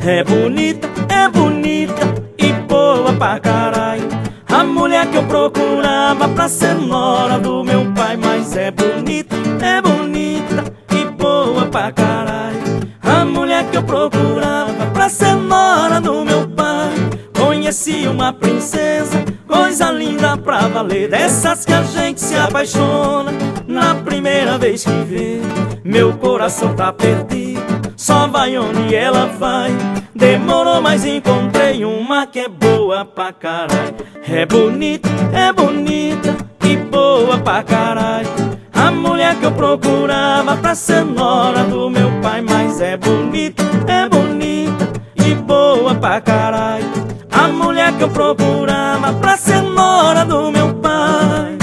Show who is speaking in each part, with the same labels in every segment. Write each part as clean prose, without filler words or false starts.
Speaker 1: é bonita e boa pra caralho. A mulher que eu procurava pra ser nora do meu pai. Mas é bonita e boa pra caralho. A mulher que eu procurava pra ser nora do meu pai. Conheci uma princesa, coisa linda pra valer, dessas que a gente se apaixona na primeira vez que vê. Meu coração tá perdido, só vai onde ela vai. Demorou, mas encontrei uma que é boa pra caralho. É bonita e boa pra caralho. A mulher que eu procurava pra ser nora do meu pai. Mas é bonita e boa pra caralho. A mulher que eu procurava pra ser nora do meu pai.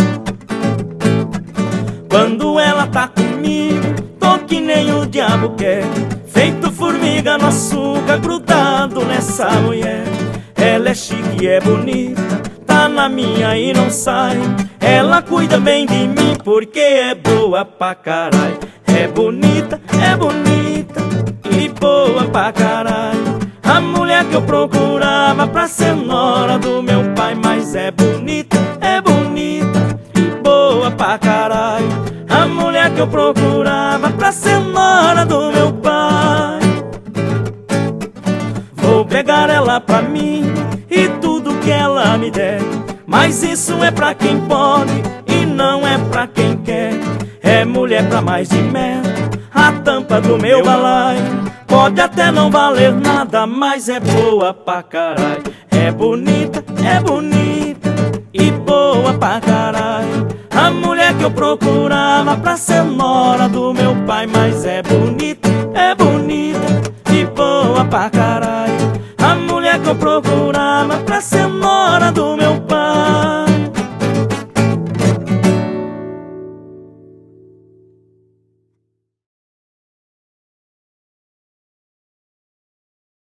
Speaker 1: Quando ela tá comigo, tô que nem o diabo quer, feito formiga no açúcar, grudado nessa mulher. Ela é chique e é bonita, tá na minha e não sai. Ela cuida bem de mim porque é boa pra caralho. É bonita e boa pra caralho. A mulher que eu procurava pra ser nora do meu pai. Mas é bonita e boa pra caralho. A mulher que eu procurava pra ser nora do meu pai. Vou pegar ela pra mim e tudo que ela me der. Mas isso é pra quem pode e não é pra quem quer. É mulher pra mais de metro, a tampa do meu balaio. Pode até não valer nada, mas é boa pra caralho. É bonita e boa pra caralho. A mulher que eu procurava pra ser nora do meu pai. Mas é bonita e boa pra caralho. A mulher que eu procurava pra ser nora do meu pai.